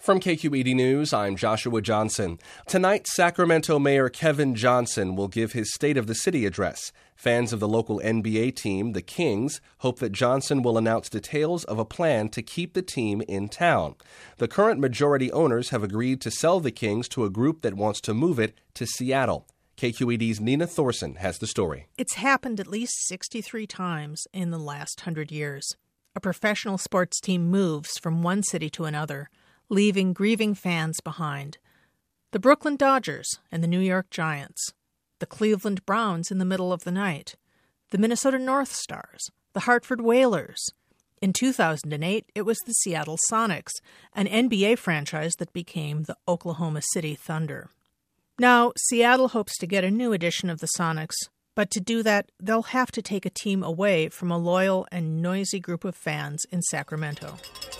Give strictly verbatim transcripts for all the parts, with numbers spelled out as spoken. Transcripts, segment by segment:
From K Q E D News, I'm Joshua Johnson. Tonight, Sacramento Mayor Kevin Johnson will give his State of the City address. Fans of the local N B A team, the Kings, hope that Johnson will announce details of a plan to keep the team in town. The current majority owners have agreed to sell the Kings to a group that wants to move it to Seattle. K Q E D's Nina Thorson has the story. It's happened at least sixty-three times in the last hundred years. A professional sports team moves from one city to another, leaving grieving fans behind. The Brooklyn Dodgers and the New York Giants, the Cleveland Browns in the middle of the night, the Minnesota North Stars, the Hartford Whalers. In two thousand eight, it was the Seattle Sonics, an N B A franchise that became the Oklahoma City Thunder. Now, Seattle hopes to get a new edition of the Sonics, but to do that, they'll have to take a team away from a loyal and noisy group of fans in Sacramento.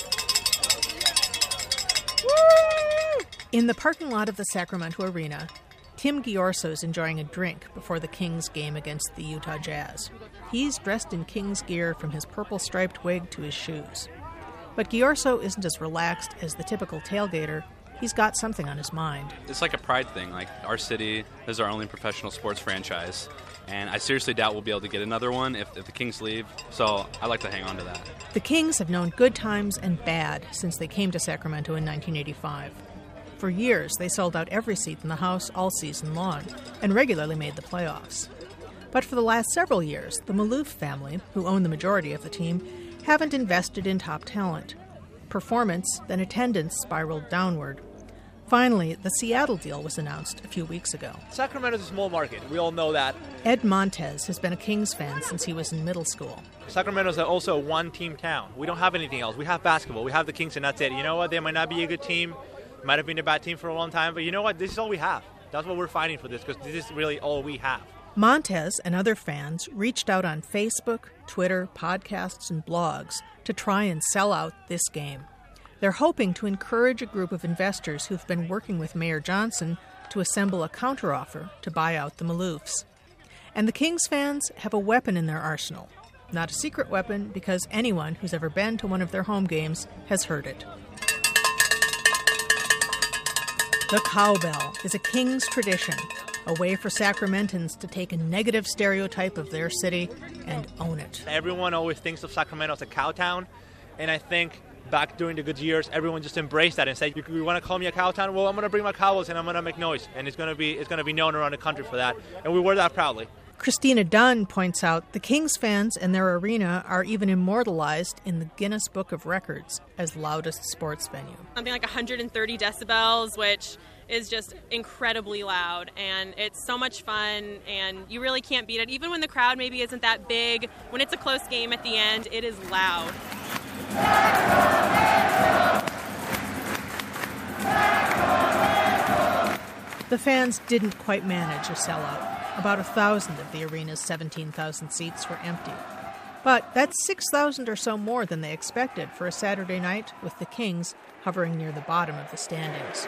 In the parking lot of the Sacramento Arena, Tim Ghiorso is enjoying a drink before the Kings game against the Utah Jazz. He's dressed in Kings gear from his purple-striped wig to his shoes. But Ghiorso isn't as relaxed as the typical tailgater. He's got something on his mind. It's like a pride thing. Like, our city is our only professional sports franchise, and I seriously doubt we'll be able to get another one if, if the Kings leave, so I like to hang on to that. The Kings have known good times and bad since they came to Sacramento in nineteen eighty-five. For years, they sold out every seat in the house all season long and regularly made the playoffs. But for the last several years, the Maloof family, who own the majority of the team, haven't invested in top talent. Performance, then attendance, spiraled downward. Finally, the Seattle deal was announced a few weeks ago. Sacramento's a small market. We all know that. Ed Montez has been a Kings fan since he was in middle school. Sacramento's also a one-team town. We don't have anything else. We have basketball. We have the Kings, and that's it. You know what? They might not be a good team. Might have been a bad team for a long time, but you know what? This is all we have. That's what we're fighting for this, because this is really all we have. Montez and other fans reached out on Facebook, Twitter, podcasts, and blogs to try and sell out this game. They're hoping to encourage a group of investors who've been working with Mayor Johnson to assemble a counteroffer to buy out the Maloofs. And the Kings fans have a weapon in their arsenal. Not a secret weapon, because anyone who's ever been to one of their home games has heard it. The cowbell is a Kings tradition, a way for Sacramentans to take a negative stereotype of their city and own it. Everyone always thinks of Sacramento as a cow town, and I think back during the good years, everyone just embraced that and said, "You want to call me a cow town? Well, I'm going to bring my cows and I'm going to make noise, and it's going to be it's going to be known around the country for that." And we wear that proudly. Christina Dunn points out the Kings fans and their arena are even immortalized in the Guinness Book of Records as loudest sports venue. Something like one hundred thirty decibels, which is just incredibly loud, and it's so much fun, and you really can't beat it. Even when the crowd maybe isn't that big, when it's a close game at the end, it is loud. The fans didn't quite manage a sellout. About a thousand of the arena's seventeen thousand seats were empty. But that's six thousand or so more than they expected for a Saturday night with the Kings hovering near the bottom of the standings.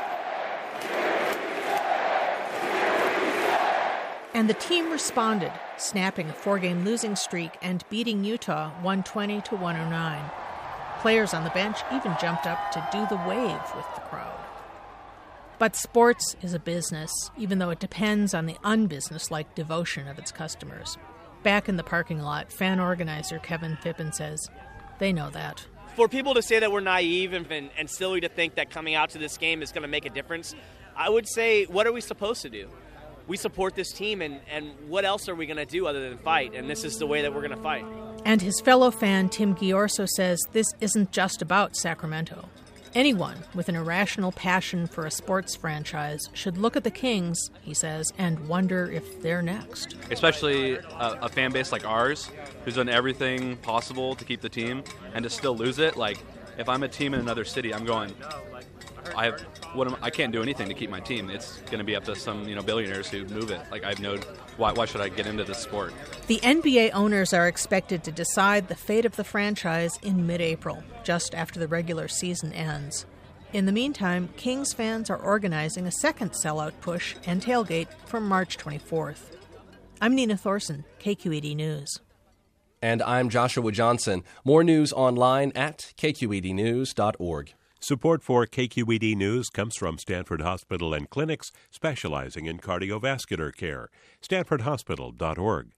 And the team responded, snapping a four-game losing streak and beating Utah one twenty to one oh nine. Players on the bench even jumped up to do the wave with the crowd. But sports is a business, even though it depends on the unbusinesslike devotion of its customers. Back in the parking lot, fan organizer Kevin Pippen says, they know that. For people to say that we're naive and, and, and silly to think that coming out to this game is going to make a difference, I would say, what are we supposed to do? We support this team, and, and what else are we going to do other than fight? And this is the way that we're going to fight. And his fellow fan, Tim Ghiorso, says this isn't just about Sacramento. Anyone with an irrational passion for a sports franchise should look at the Kings, he says, and wonder if they're next. Especially a, a fan base like ours, who's done everything possible to keep the team, and to still lose it. Like, if I'm a team in another city, I'm going, I have, what am, I can't do anything to keep my team. It's going to be up to some, you know, billionaires who move it. Like, I have no, why, why should I get into this sport? The N B A owners are expected to decide the fate of the franchise in mid-April, just after the regular season ends. In the meantime, Kings fans are organizing a second sellout push and tailgate for March twenty-fourth. I'm Nina Thorson, K Q E D News. And I'm Joshua Johnson. More news online at K Q E D news dot org. Support for K Q E D News comes from Stanford Hospital and Clinics, specializing in cardiovascular care. stanford hospital dot org.